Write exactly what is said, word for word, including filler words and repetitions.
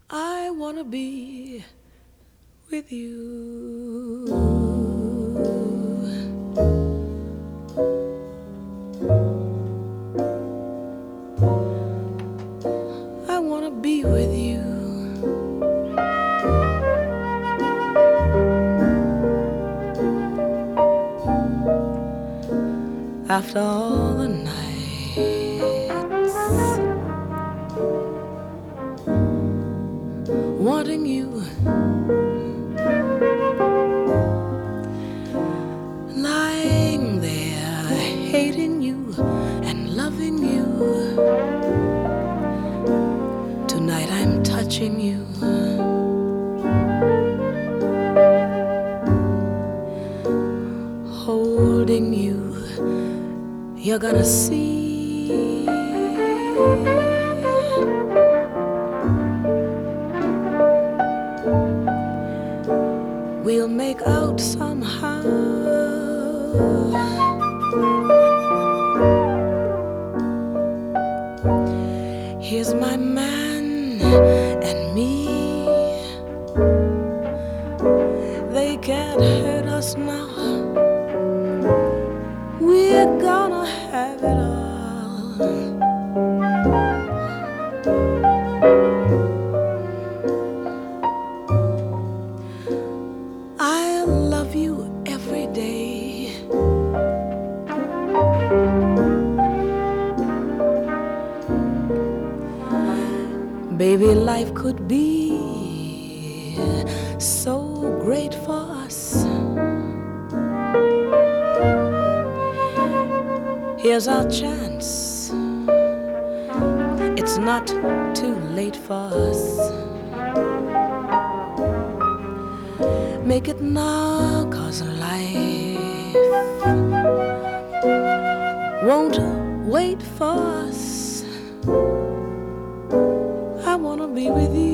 I wanna be with you. I wanna be with you. After all the nights wanting you, lying there hating you and loving you. Tonight I'm touching you, holding you. You're gonna see we'll make out somehow. Here's my man and me. They can't hurt us now. We're gonna have it all. I love you every day. Baby, life could be so great for us. Here's our chance. It's not too late for us. Make it now, 'cause life won't wait for us. I wanna be with you.